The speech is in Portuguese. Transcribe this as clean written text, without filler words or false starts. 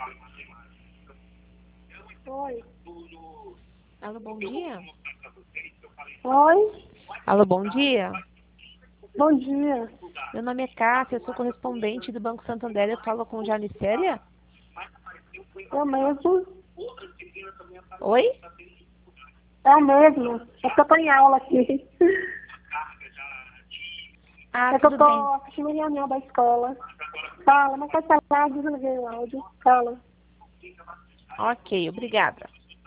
Oi. Alô, bom dia. Oi. Alô, bom dia. Bom dia. Meu nome é Cássia, eu sou correspondente do Banco Santander. Eu falo com Janicélia? Eu mesmo. Oi? É mesmo. É que eu tô em aula aqui. Ah, É que eu tudo tô bem. assistindo a reunião da escola. Fala, mas pode falar, desliguei o áudio. Fala. Ok, obrigada.